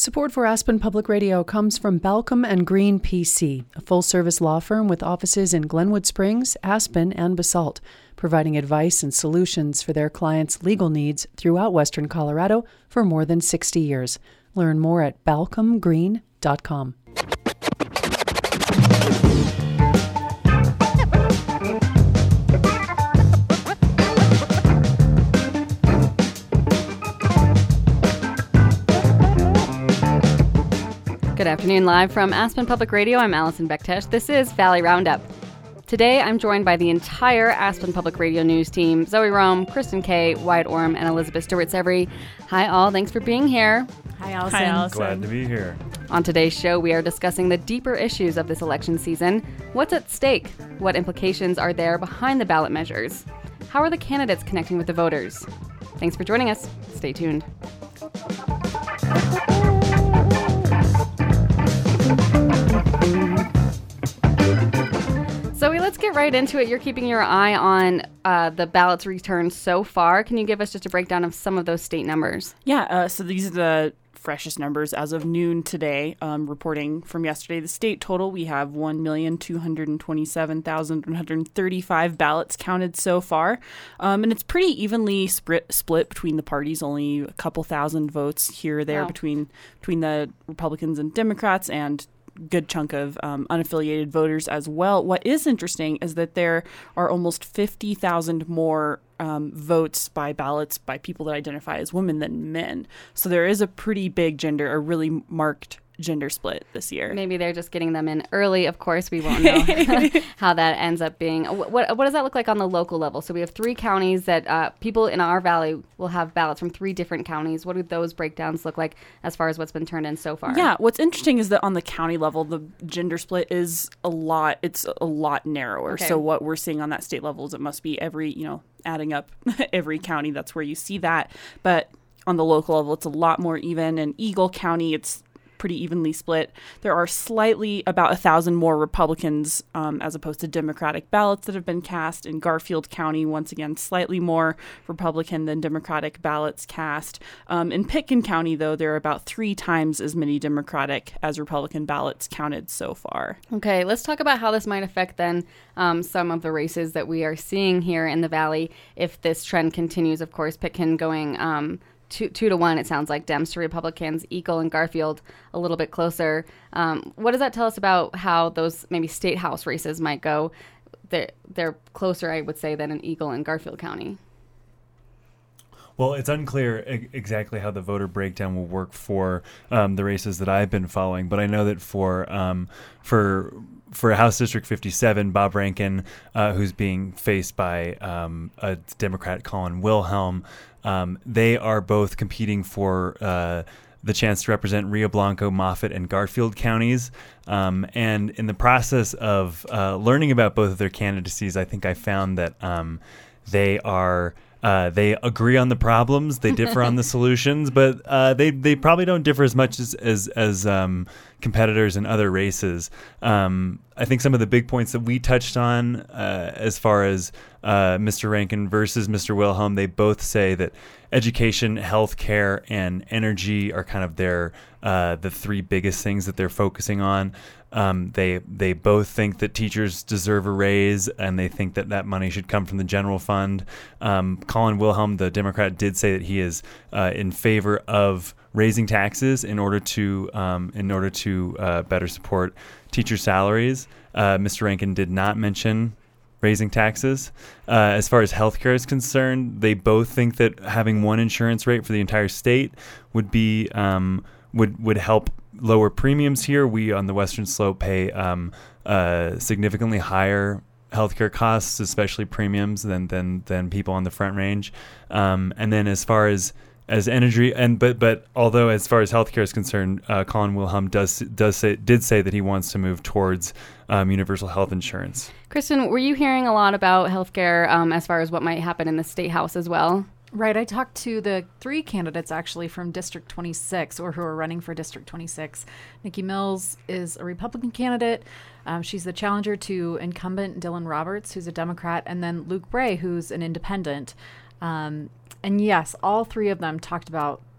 Support for Aspen Public Radio comes from Balcom and Green PC, a full-service law firm with offices in Glenwood Springs, Aspen, and Basalt, providing advice and solutions for their clients' legal needs throughout Western Colorado for more than 60 years. Learn more at balcomgreen.com. Good afternoon, live from Aspen Public Radio. I'm Allison Bektesh. This is Valley Roundup. Today, I'm joined by the entire Aspen Public Radio news team: Zoe Rome, Kristen Kay, Wyatt Orm, and Elizabeth Stewart-Severy. Hi, all. Thanks for being here. Hi, Allison. Hi, Allison. Glad to be here. On today's show, we are discussing the deeper issues of this election season. What's at stake? What implications are there behind the ballot measures? How are the candidates connecting with the voters? Thanks for joining us. Stay tuned. Zoe, let's get right into it. You're keeping your eye on the ballots returned so far. Can you give us just a breakdown of some of those state numbers? Yeah, so these are the freshest numbers as of noon today. Reporting from yesterday, the state total, we have 1,227,135 ballots counted so far. And it's pretty evenly split between the parties, only a couple thousand votes here or there between the Republicans and Democrats, and good chunk of unaffiliated voters as well. What is interesting is that there are almost 50,000 more votes by ballots by people that identify as women than men. So there is a pretty big a really marked gender split this year. Maybe they're just getting them in early. Of course, we won't know how that ends up being. What does that look like on the local level? So we have 3 counties that people in our valley will have ballots from 3 different counties. What do those breakdowns look like as far as what's been turned in so far? Yeah, what's interesting is that on the county level, the gender split is a lot narrower. Okay. So what we're seeing on that state level is it must be adding up every county, that's where you see that. But on the local level, it's a lot more even. In Eagle County, it's pretty evenly split. There are slightly about 1,000 more Republicans as opposed to Democratic ballots that have been cast. In Garfield County, once again, slightly more Republican than Democratic ballots cast. In Pitkin County, though, there are about 3 times as many Democratic as Republican ballots counted so far. Okay, let's talk about how this might affect then some of the races that we are seeing here in the Valley if this trend continues. Of course, Pitkin going 2-1, it sounds like, Dems to Republicans, Eagle and Garfield a little bit closer. What does that tell us about how those maybe state house races might go? They're closer, I would say, than in Eagle and Garfield County. Well, it's unclear exactly how the voter breakdown will work for the races that I've been following, but I know that for House District 57, Bob Rankin, who's being faced by a Democrat, Colin Wilhelm, they are both competing for the chance to represent Rio Blanco, Moffat, and Garfield counties. And in the process of learning about both of their candidacies, I think I found that they agree on the problems, they differ on the solutions, but they probably don't differ as much as competitors in other races. I think some of the big points that we touched on as far as Mr. Rankin versus Mr. Wilhelm, they both say that education, healthcare, and energy are kind of the 3 biggest things that they're focusing on. They both think that teachers deserve a raise, and they think that money should come from the general fund. Colin Wilhelm, the Democrat, did say that he is in favor of raising taxes in order to better support teacher salaries. Mr. Rankin did not mention raising taxes. As far as healthcare is concerned, they both think that having one insurance rate for the entire state would be would help lower premiums here. We on the Western Slope pay significantly higher healthcare costs, especially premiums, than people on the Front Range. And then as far as energy, but although as far as healthcare is concerned, Colin Wilhelm did say that he wants to move towards universal health insurance. Kristen, were you hearing a lot about healthcare as far as what might happen in the state house as well? Right. I talked to the 3 candidates actually from District 26, or who are running for District 26. Nikki Mills is a Republican candidate. She's the challenger to incumbent Dylan Roberts, who's a Democrat, and then Luke Bray, who's an independent. And yes, all 3 of them talked about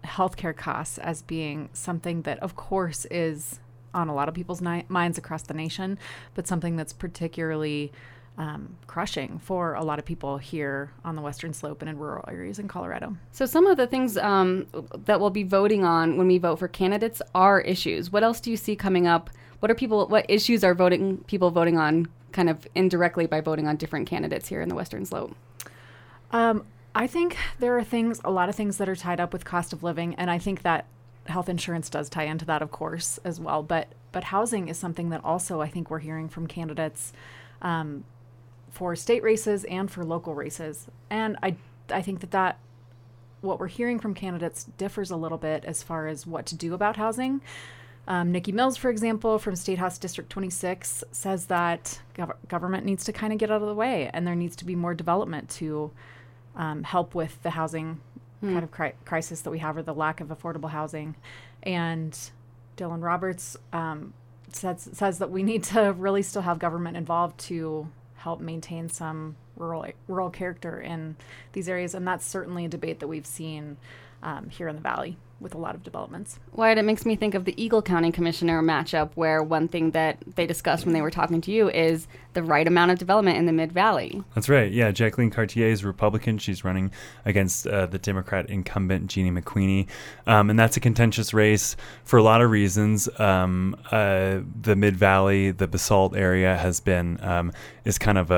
healthcare costs as being something that, of course, is on a lot of people's minds across the nation, but something that's particularly crushing for a lot of people here on the Western Slope and in rural areas in Colorado. So some of the things that we'll be voting on when we vote for candidates are issues. What else do you see coming up? What issues are people voting on kind of indirectly by voting on different candidates here in the Western Slope? I think there are a lot of things that are tied up with cost of living, and I think that health insurance does tie into that, of course, as well. But housing is something that also I think we're hearing from candidates for state races and for local races. And I think that what we're hearing from candidates differs a little bit as far as what to do about housing. Nikki Mills, for example, from State House District 26, says that government needs to kind of get out of the way, and there needs to be more development to help with the housing kind of crisis that we have, or the lack of affordable housing. And Dylan Roberts says that we need to really still have government involved to help maintain some rural character in these areas. And that's certainly a debate that we've seen here in the Valley with a lot of developments. Wyatt, it makes me think of the Eagle County Commissioner matchup, where one thing that they discussed when they were talking to you is the right amount of development in the Mid-Valley. That's right. Yeah, Jacqueline Cartier is a Republican. She's running against the Democrat incumbent, Jeannie McQueenie. And that's a contentious race for a lot of reasons. The Mid-Valley, the Basalt area is kind of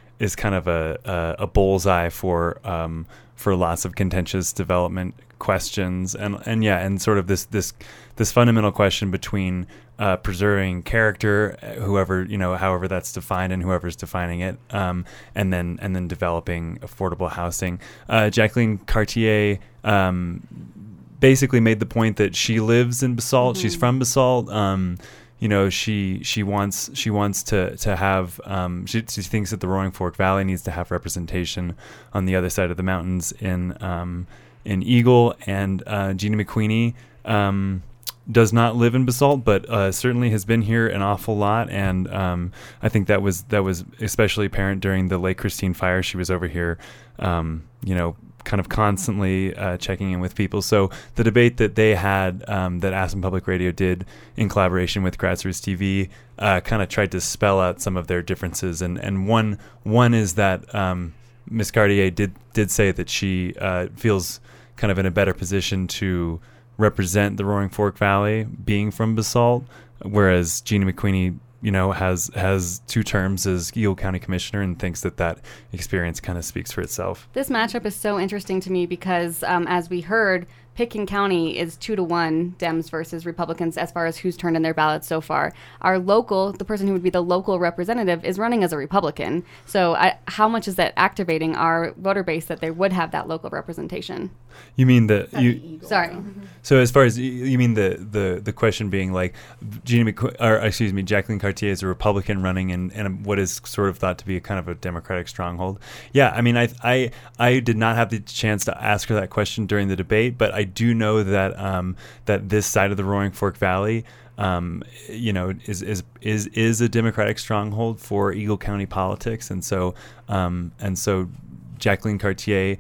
a bullseye for lots of contentious development questions, and sort of this fundamental question between preserving character, however that's defined, and whoever's defining it, and then developing affordable housing. Jacqueline Cartier basically made the point that she lives in Basalt. Mm-hmm. She's from Basalt. She wants to have. She thinks that the Roaring Fork Valley needs to have representation on the other side of the mountains in Eagle, and Jeannie McQueenie does not live in Basalt, but certainly has been here an awful lot. And I think that was especially apparent during the Lake Christine fire. She was over here, kind of constantly checking in with people. So the debate that they had, that Aspen Public Radio did in collaboration with Grassroots TV, kind of tried to spell out some of their differences. And one is that Ms. Cartier did say that she feels kind of in a better position to represent the Roaring Fork Valley being from Basalt, whereas Jeannie McQueenie has 2 terms as Eagle County Commissioner and thinks that experience kind of speaks for itself. This matchup is so interesting to me because, as we heard, Pitkin County is 2-1 Dems versus Republicans as far as who's turned in their ballots so far. The person who would be the local representative is running as a Republican. So how much is that activating our voter base that they would have that local representation? You mean Sorry. So as far as you mean the question being like Jacqueline Cartier is a Republican running in what is sort of thought to be a kind of a Democratic stronghold. Yeah, I mean I did not have the chance to ask her that question during the debate, but I do know that that this side of the Roaring Fork Valley is a Democratic stronghold for Eagle County politics, and so Jacqueline Cartier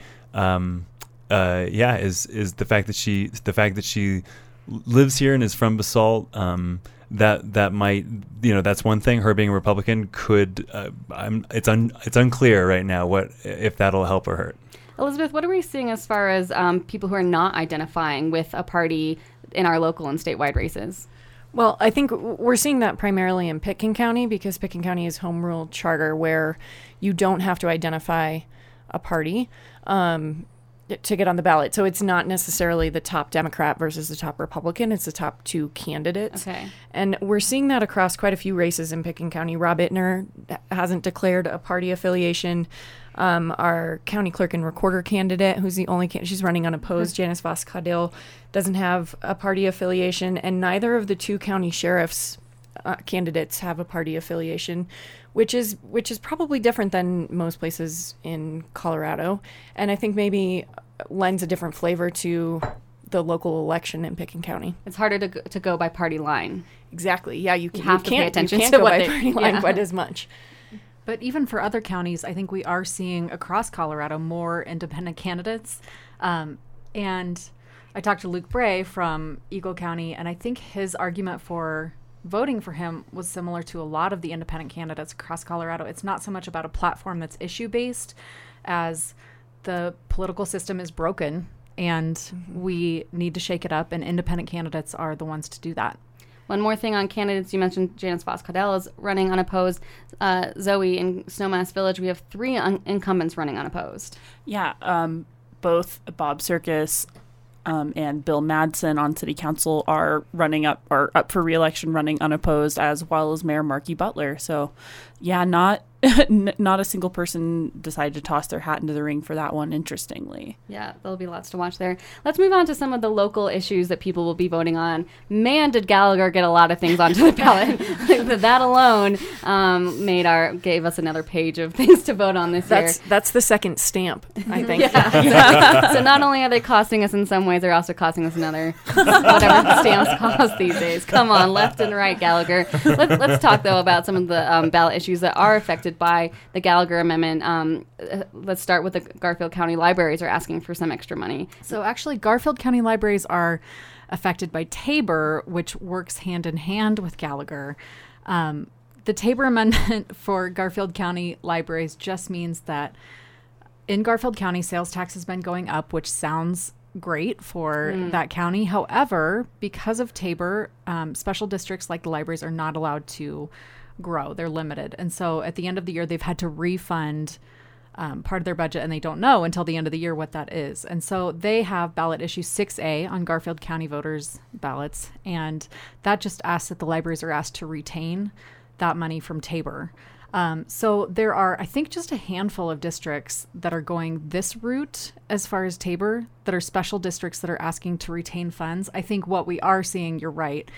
is the fact that she lives here and is from Basalt, that might, that's one thing. Her being a Republican could it's unclear right now if that'll help or hurt. Elizabeth, what are we seeing as far as people who are not identifying with a party in our local and statewide races? Well, I think we're seeing that primarily in Pitkin County, because Pitkin County is home rule charter, where you don't have to identify a party to get on the ballot. So it's not necessarily the top Democrat versus the top Republican. It's the top 2 candidates. Okay. And we're seeing that across quite a few races in Pitkin County. Rob Ittner hasn't declared a party affiliation. Our county clerk and recorder candidate, who's the only she's running unopposed, Janice Vos-Caudill, doesn't have a party affiliation, and neither of the 2 county sheriffs candidates have a party affiliation, which is probably different than most places in Colorado, and I think maybe lends a different flavor to the local election in Pitkin County. It's harder to go by party line. Exactly. Yeah, you have to pay attention to go by party line quite as much. But even for other counties, I think we are seeing across Colorado more independent candidates. And I talked to Luke Bray from Eagle County, and I think his argument for voting for him was similar to a lot of the independent candidates across Colorado. It's not so much about a platform that's issue-based as the political system is broken, and we need to shake it up, and independent candidates are the ones to do that. One more thing on candidates. You mentioned Janice Voss-Caudell is running unopposed. Zoe, in Snowmass Village, we have 3 incumbents running unopposed. Yeah, both Bob Circus and Bill Madsen on City Council are up for re-election, running unopposed, as well as Mayor Markey Butler. So, yeah, not a single person decided to toss their hat into the ring for that one, interestingly. Yeah, there'll be lots to watch there. Let's move on to some of the local issues that people will be voting on. Man, did Gallagher get a lot of things onto the ballot. That alone gave us another page of things to vote on this year. That's the second stamp, I think. Yeah. So not only are they costing us in some ways, they're also costing us another, whatever the stamps cost these days. Come on, left and right, Gallagher. Let's talk, though, about some of the ballot issues that are affected by the Gallagher Amendment. Let's start with the Garfield County Libraries are asking for some extra money. So actually, Garfield County Libraries are affected by Tabor, which works hand in hand with Gallagher. The Tabor Amendment for Garfield County Libraries just means that in Garfield County, sales tax has been going up, which sounds great for that county. However, because of Tabor, special districts like the libraries are not allowed to grow. They're limited. And so at the end of the year, they've had to refund part of their budget, and they don't know until the end of the year what that is. And so they have ballot issue 6A on Garfield County voters' ballots, and that just asks that the libraries are asked to retain that money from Tabor. So there are, I think, just a handful of districts that are going this route as far as Tabor, that are special districts that are asking to retain funds. I think what we are seeing, you're right,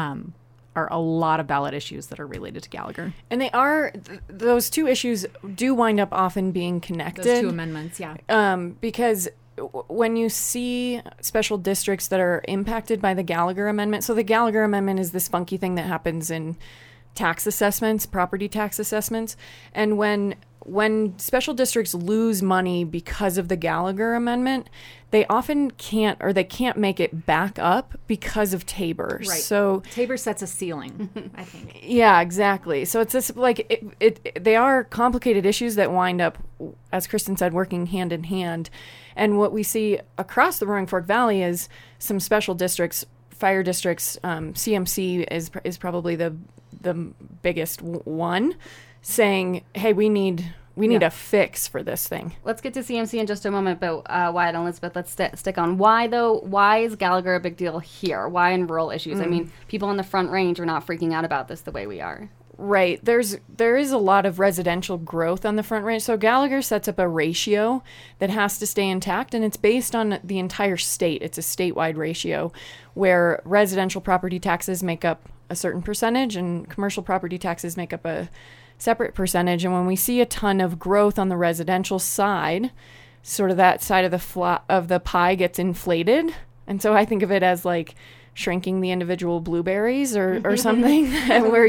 are a lot of ballot issues that are related to Gallagher. And they are, those two issues do wind up often being connected. Those two amendments, yeah. Because when you see special districts that are impacted by the Gallagher Amendment, so the Gallagher Amendment is this funky thing that happens in tax assessments, property tax assessments, and when special districts lose money because of the Gallagher Amendment, they often can't make it back up because of Tabor. Right. So Tabor sets a ceiling, I think. Yeah, exactly. So it's this, like, they are complicated issues that wind up, as Kristen said, working hand in hand. And what we see across the Roaring Fork Valley is some special districts, fire districts. CMC is probably the biggest one, saying, hey, we need a fix for this thing. Let's get to CMC in just a moment, but Wyatt and Elizabeth, let's stick on why, though. Why is Gallagher a big deal here? Why in rural issues? I mean, people on the Front Range are not freaking out about this the way we are. Right. There is a lot of residential growth on the Front Range. So Gallagher sets up a ratio that has to stay intact, and it's based on the entire state. It's a statewide ratio where residential property taxes make up a certain percentage and commercial property taxes make up a separate percentage. And when we see a ton of growth on the residential side, sort of that side of the pie gets inflated. And so I think of it as like shrinking the individual blueberries or something, where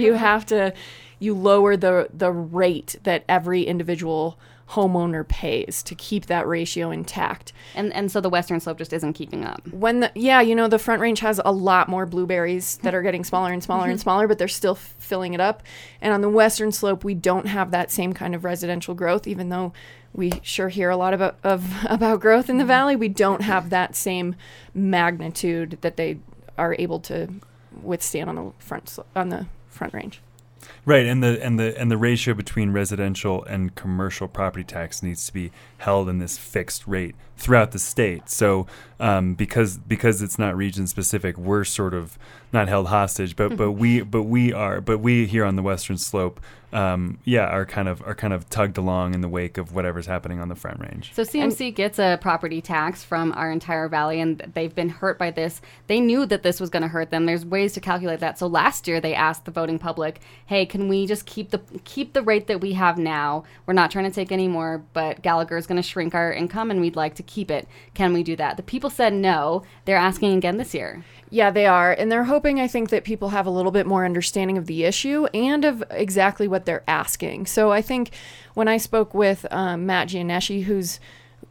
you lower the rate that every individual homeowner pays to keep that ratio intact. And so the Western Slope just isn't keeping up. The Front Range has a lot more blueberries that are getting smaller and smaller and smaller, but they're still filling it up. And on the Western Slope, we don't have that same kind of residential growth, even though we sure hear a lot about growth in the valley. We don't have that same magnitude that they are able to withstand on the Front Range. Right, and the ratio between residential and commercial property tax needs to be held in this fixed rate throughout the state. So because it's not region specific, we're sort of not held hostage, but we here on the Western Slope are kind of tugged along in the wake of whatever's happening on the Front Range. So CMC gets a property tax from our entire valley, and they've been hurt by this. They knew that this was going to hurt them. There's ways to calculate that. So last year they asked the voting public, hey, can we just keep the rate that we have now? We're not trying to take any more, but Gallagher is going to shrink our income and we'd like to keep it. Can we do that? The people said no. They're asking again this year. Yeah, they are. And they're hoping, I think, that people have a little bit more understanding of the issue and of exactly what they're asking. So I think when I spoke with Matt Gianeschi,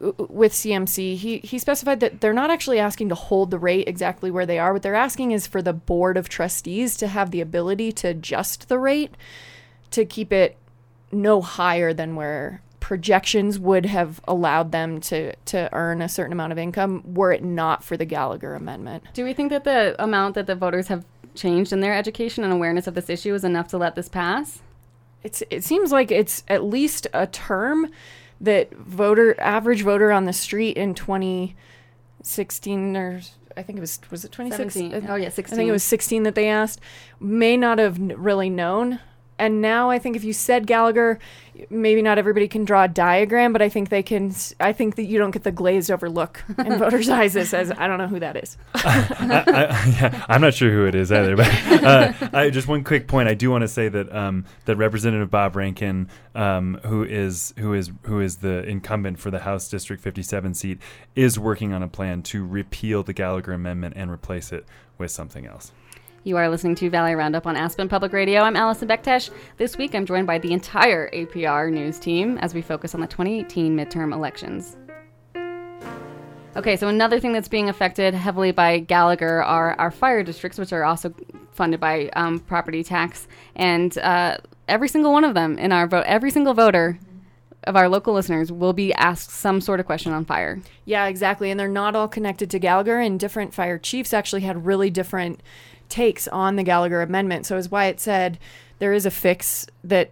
with CMC, he specified that they're not actually asking to hold the rate exactly where they are. What they're asking is for the Board of Trustees to have the ability to adjust the rate to keep it no higher than where projections would have allowed them to earn a certain amount of income were it not for the Gallagher amendment. Do we think that the amount that the voters have changed in their education and awareness of this issue is enough to let this pass? It seems like it's at least a term that average voter on the street in 2016, or I think it was it 2016? Oh yeah, 16. I think it was 16 that they asked, may not have really known. And now I think if you said Gallagher, maybe not everybody can draw a diagram, but I think they can. I think that you don't get the glazed over look in voters' eyes that says, I don't know who that is. I'm not sure who it is either. But just one quick point. I do want to say that that Representative Bob Rankin, who is the incumbent for the House District 57 seat, is working on a plan to repeal the Gallagher Amendment and replace it with something else. You are listening to Valley Roundup on Aspen Public Radio. I'm Allison Bektesh. This week, I'm joined by the entire APR news team as we focus on the 2018 midterm elections. Okay, so another thing that's being affected heavily by Gallagher are our fire districts, which are also funded by property tax. And every single one of them in our vote, every single voter of our local listeners will be asked some sort of question on fire. Yeah, exactly. And they're not all connected to Gallagher, and different fire chiefs actually had really different takes on the Gallagher Amendment. So as Wyatt said, there is a fix that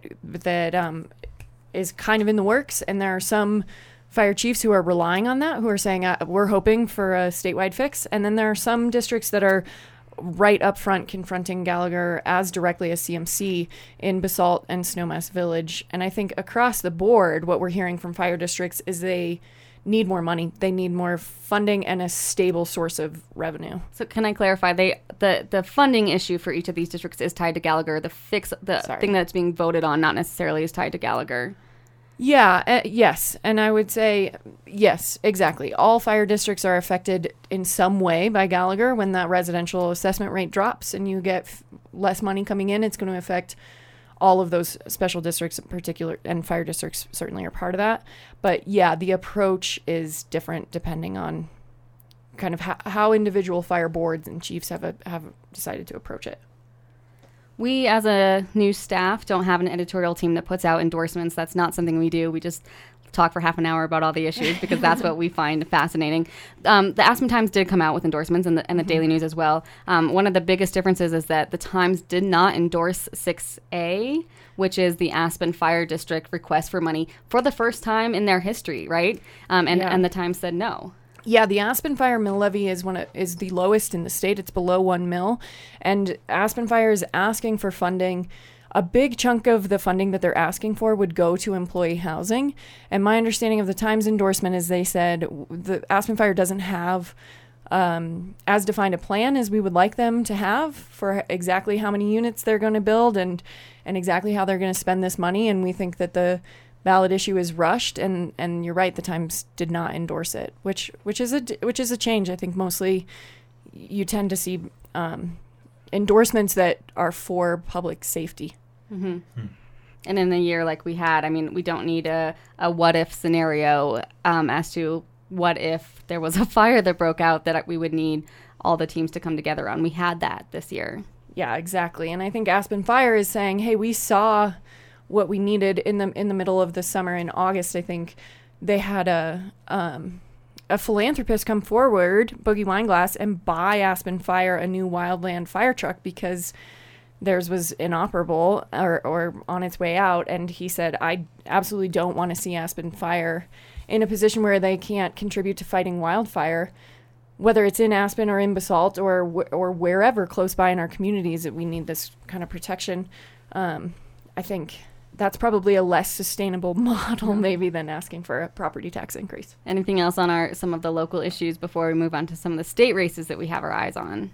is kind of in the works, and there are some fire chiefs who are relying on that, who are saying we're hoping for a statewide fix, and then there are some districts that are right up front confronting Gallagher as directly as CMC in Basalt and Snowmass Village. And I think across the board, what we're hearing from fire districts is they need more money. They need more funding and a stable source of revenue. So can I clarify? The funding issue for each of these districts is tied to Gallagher. The thing that's being voted on not necessarily is tied to Gallagher. Yeah, yes. And I would say, yes, exactly. All fire districts are affected in some way by Gallagher. When that residential assessment rate drops and you get less money coming in, it's going to affect all of those special districts in particular, and fire districts certainly are part of that. But yeah, the approach is different depending on kind of how individual fire boards and chiefs have decided to approach it. We, as a news staff, don't have an editorial team that puts out endorsements. That's not something we do. We just talk for half an hour about all the issues because that's what we find fascinating. The Aspen Times did come out with endorsements, and the Daily News as well. One of the biggest differences is that the Times did not endorse 6A, which is the Aspen Fire District request for money for the first time in their history, right? And the Times said no. Yeah, the Aspen Fire mill levy is the lowest in the state. It's below 1 mil, and Aspen Fire is asking for funding. A big chunk of the funding that they're asking for would go to employee housing. And my understanding of the Times endorsement is they said the Aspen Fire doesn't have as defined a plan as we would like them to have for exactly how many units they're going to build and exactly how they're going to spend this money. And we think that the ballot issue is rushed. And you're right, the Times did not endorse it, which is a change. I think mostly you tend to see endorsements that are for public safety. Mm-hmm. And in a year like we had, I mean, we don't need a what if scenario as to what if there was a fire that broke out that we would need all the teams to come together on. We had that this year. Yeah, exactly. And I think Aspen Fire is saying, hey, we saw what we needed in the middle of the summer in August. I think they had a philanthropist come forward, Boogie Wineglass, and buy Aspen Fire a new wildland fire truck because theirs was inoperable or on its way out. And he said, I absolutely don't want to see Aspen Fire in a position where they can't contribute to fighting wildfire, whether it's in Aspen or in Basalt or wherever close by in our communities that we need this kind of protection. I think that's probably a less sustainable model maybe than asking for a property tax increase. Anything else on some of the local issues before we move on to some of the state races that we have our eyes on?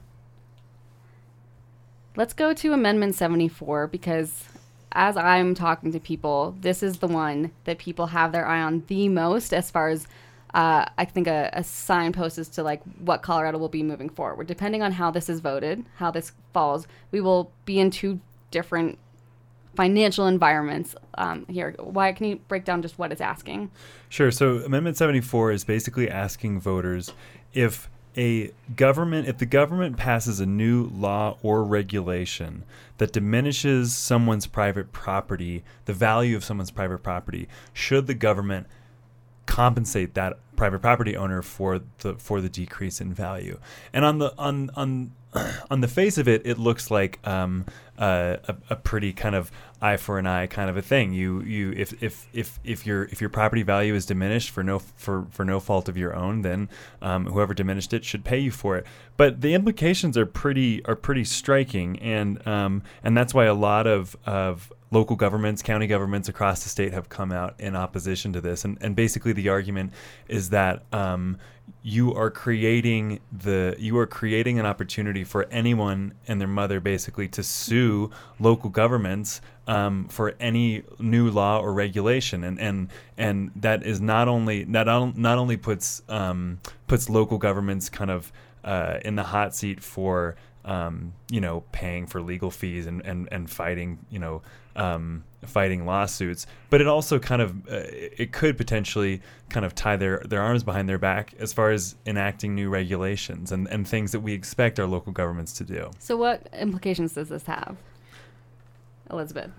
Let's go to Amendment 74 because as I'm talking to people, this is the one that people have their eye on the most as far as I think a signpost as to like what Colorado will be moving forward. Depending on how this is voted, how this falls, we will be in two different financial environments here. Why can you break down just what it's asking? Sure. So Amendment 74 is basically asking voters if the government passes a new law or regulation that diminishes someone's private property, the value of someone's private property, should the government compensate that private property owner for the decrease in value? And on the face of it, it looks like a pretty kind of eye for an eye kind of a thing. If your property value is diminished for no fault of your own, then whoever diminished it should pay you for it. But the implications are pretty striking, and that's why a lot of local governments, county governments across the state have come out in opposition to this. And basically the argument is that you are creating an opportunity for anyone and their mother basically to sue local governments for any new law or regulation, and that is not only puts local governments kind of in the hot seat for paying for legal fees and fighting fighting lawsuits, but it also kind of it could potentially kind of tie their arms behind their back as far as enacting new regulations and things that we expect our local governments to do. So what implications does this have, Elizabeth?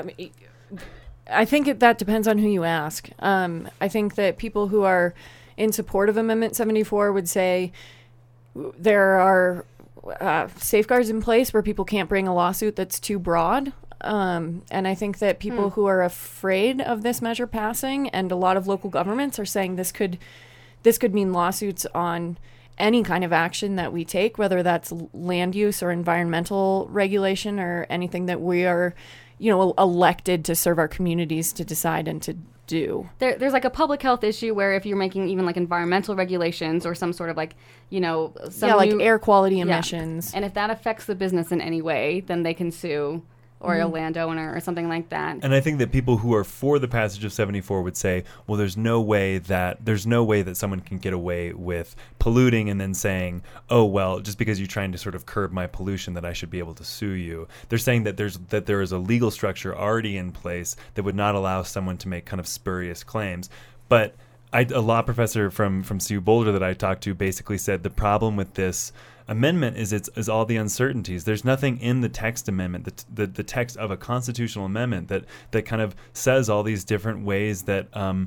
I think that depends on who you ask. I think that people who are in support of Amendment 74 would say there are safeguards in place where people can't bring a lawsuit that's too broad. And I think that people who are afraid of this measure passing, and a lot of local governments are saying this could mean lawsuits on any kind of action that we take, whether that's land use or environmental regulation or anything that we are, elected to serve our communities to decide and to do. There's like a public health issue where if you're making even like environmental regulations or some sort of like, air quality emissions. And if that affects the business in any way, then they can sue or a landowner or something like that. And I think that people who are for the passage of 74 would say, well, there's no way that someone can get away with polluting and then saying, oh, well, just because you're trying to sort of curb my pollution that I should be able to sue you. They're saying that there is a legal structure already in place that would not allow someone to make kind of spurious claims. But a law professor from CU Boulder that I talked to basically said the problem with this amendment is all the uncertainties. There's nothing in the text amendment, the text of a constitutional amendment that kind of says all these different ways that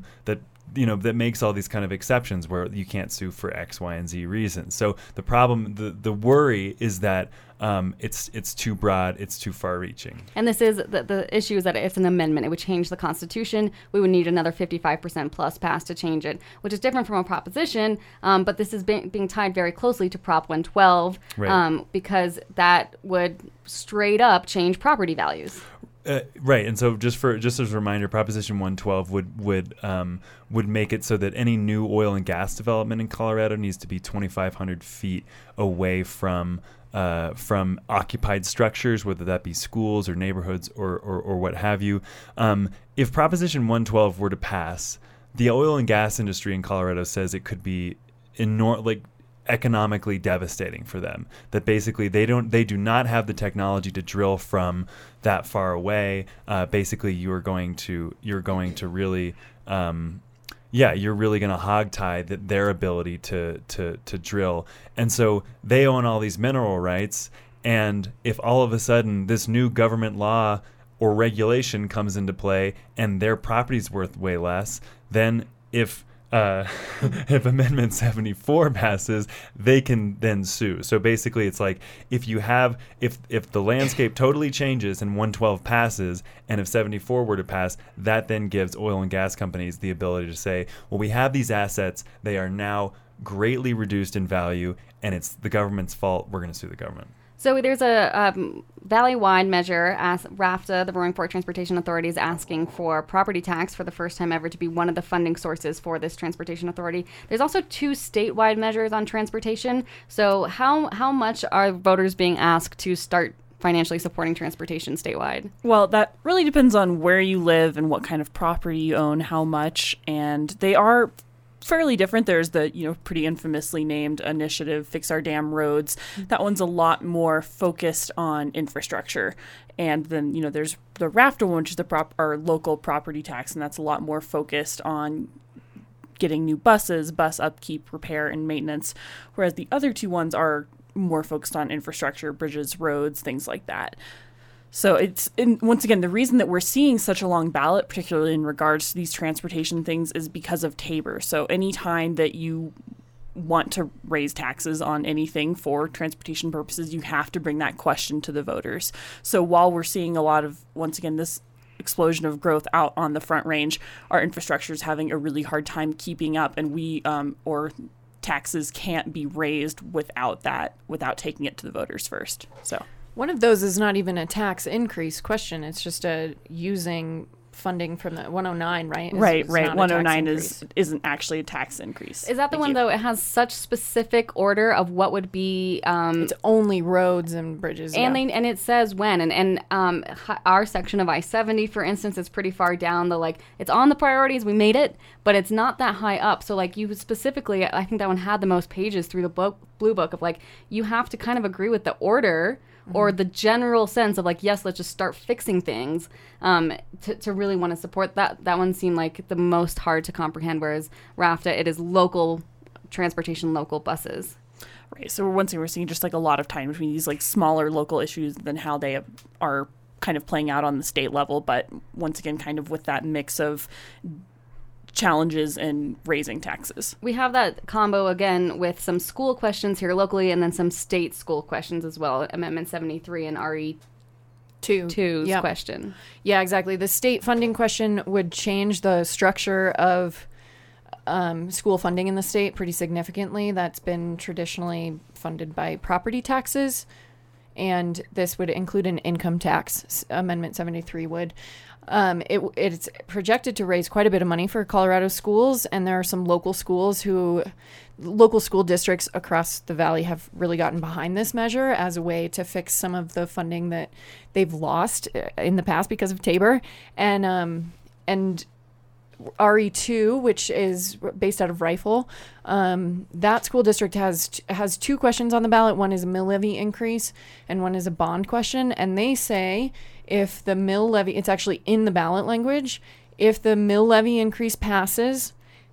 makes all these kind of exceptions where you can't sue for X, Y, and Z reasons. So the problem, the worry is that it's too broad, it's too far-reaching. And this is the issue is that it's an amendment. It would change the Constitution. We would need another 55% plus pass to change it, which is different from a proposition. But this is being tied very closely to Prop 112, right. Because that would straight up change property values. Right, and so just as a reminder, Proposition 112 would make it so that any new oil and gas development in Colorado needs to be 2,500 feet away from occupied structures, whether that be schools or neighborhoods or what have you. If Proposition 112 were to pass, the oil and gas industry in Colorado says it could be economically devastating for them. That basically they do not have the technology to drill from that far away. Basically, you're going to really you're really going to hogtie their ability to drill. And so they own all these mineral rights. And if all of a sudden this new government law or regulation comes into play and their property's worth way less, then if Amendment 74 passes, they can then sue. So basically, it's like if the landscape totally changes and 112 passes, and if 74 were to pass, that then gives oil and gas companies the ability to say, well, we have these assets, they are now greatly reduced in value, and it's the government's fault. We're going to sue the government. So there's a valley-wide measure. RAFTA, the Roaring Fork Transportation Authority, is asking for property tax for the first time ever to be one of the funding sources for this transportation authority. There's also 2 statewide measures on transportation. So how much are voters being asked to start financially supporting transportation statewide? Well, that really depends on where you live and what kind of property you own, how much, and they are fairly different. There's the, pretty infamously named initiative, Fix Our Damn Roads. That one's a lot more focused on infrastructure. And then, there's the RAFTA one, which is our local property tax, and that's a lot more focused on getting new buses, bus upkeep, repair, and maintenance, whereas the other two ones are more focused on infrastructure, bridges, roads, things like that. So once again, the reason that we're seeing such a long ballot, particularly in regards to these transportation things, is because of Tabor. So anytime that you want to raise taxes on anything for transportation purposes, you have to bring that question to the voters. So while we're seeing a lot of, once again, this explosion of growth out on the Front Range, our infrastructure is having a really hard time keeping up, and taxes can't be raised without taking it to the voters first. So one of those is not even a tax increase question. It's just using funding from the 109, right? Right. 109 isn't actually a tax increase. Is that the one, though? It has such specific order of what would be... it's only roads and bridges. And it says when. And our section of I-70, for instance, is pretty far down. It's on the priorities. We made it, but it's not that high up. So, you specifically, I think that one had the most pages through the Blue Book of, you have to kind of agree with the order or the general sense of yes, let's just start fixing things to really want to support that. That one seemed like the most hard to comprehend, whereas RAFTA, it is local transportation, local buses. Right. So we're seeing just a lot of time between these smaller local issues than how they are kind of playing out on the state level. But once again, kind of with that mix of challenges in raising taxes. We have that combo again with some school questions here locally and then some state school questions as well. Amendment 73 and RE 2's question. Yeah, exactly. The state funding question would change the structure of school funding in the state pretty significantly. That's been traditionally funded by property taxes, and this would include an income tax. Amendment 73 would. It's projected to raise quite a bit of money for Colorado schools, and there are some local school districts across the valley have really gotten behind this measure as a way to fix some of the funding that they've lost in the past because of Tabor. And RE2, which is based out of Rifle, that school district has two questions on the ballot. One is a mill levy increase and one is a bond question. And they say if the mill levy, it's actually in the ballot language, if the mill levy increase passes,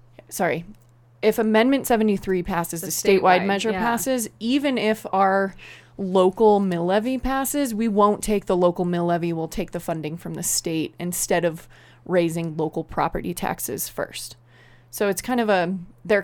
if Amendment 73 passes, the statewide measure passes, even if our local mill levy passes, we won't take the local mill levy, we'll take the funding from the state instead of raising local property taxes first. So it's kind of they're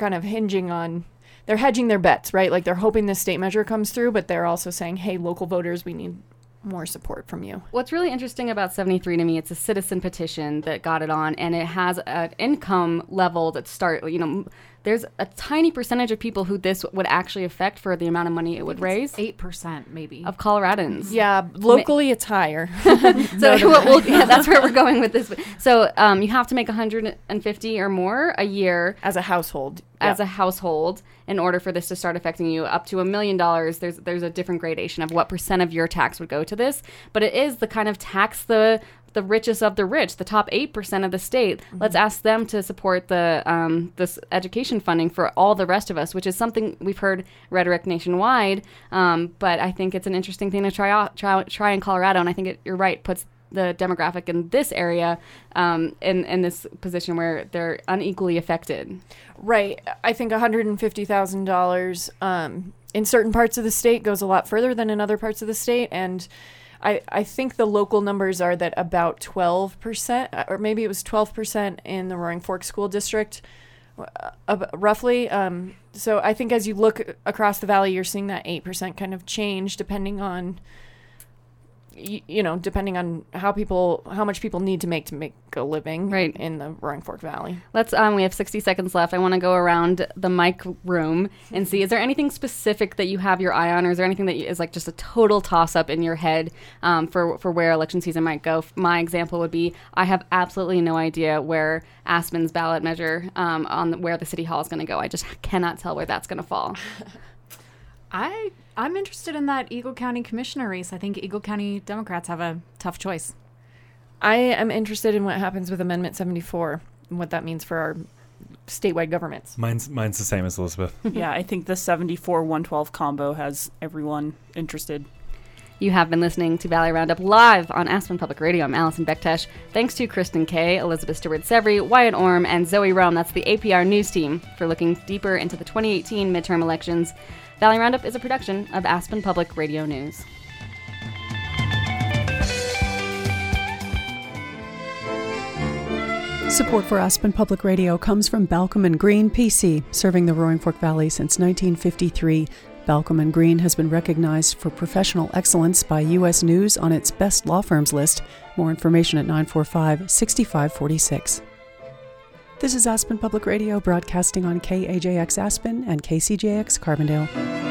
hedging their bets, right? They're hoping the state measure comes through, but they're also saying, hey, local voters, we need more support from you. What's really interesting about 73 to me, it's a citizen petition that got it on, and it has an income level that there's a tiny percentage of people who this would actually affect for the amount of money it would raise. 8% maybe. Of Coloradans. Yeah, locally it's higher. That's where we're going with this. So you have to make $150 or more a year. As a household. As a household, in order for this to start affecting you. Up to $1 million, there's a different gradation of what percent of your tax would go to this. But it is the kind of tax the richest of the rich, the top 8% of the state. Mm-hmm. Let's ask them to support this education funding for all the rest of us, which is something we've heard rhetoric nationwide. But I think it's an interesting thing to try in Colorado, and I think you're right, puts the demographic in this area in this position where they're unequally affected. Right. I think $150,000 in certain parts of the state goes a lot further than in other parts of the state, and I think the local numbers are that about 12%, or maybe it was 12% in the Roaring Fork School District, roughly. So I think as you look across the valley, you're seeing that 8% kind of change depending on, depending on how much people need to make a living in the Roaring Fork Valley. Let's, we have 60 seconds left. I want to go around the mic room and see, is there anything specific that you have your eye on, or is there anything that is just a total toss-up in your head for where election season might go? My example would be, I have absolutely no idea where Aspen's ballot measure on where the city hall is going to go. I just cannot tell where that's going to fall. I'm interested in that Eagle County Commissioner race. I think Eagle County Democrats have a tough choice. I am interested in what happens with Amendment 74 and what that means for our statewide governments. Mine's the same as Elizabeth. Yeah, I think the 74-112 combo has everyone interested. You have been listening to Valley Roundup live on Aspen Public Radio. I'm Allison Bektesh. Thanks to Kristen Kay, Elizabeth Stewart-Severi, Wyatt Orm, and Zoe Rome. That's the APR News team for looking deeper into the 2018 midterm elections. Valley Roundup is a production of Aspen Public Radio News. Support for Aspen Public Radio comes from Balcom and Green PC, serving the Roaring Fork Valley since 1953. Balcom and Green has been recognized for professional excellence by U.S. News on its best law firms list. More information at 945-6546. This is Aspen Public Radio, broadcasting on KAJX Aspen and KCJX Carbondale.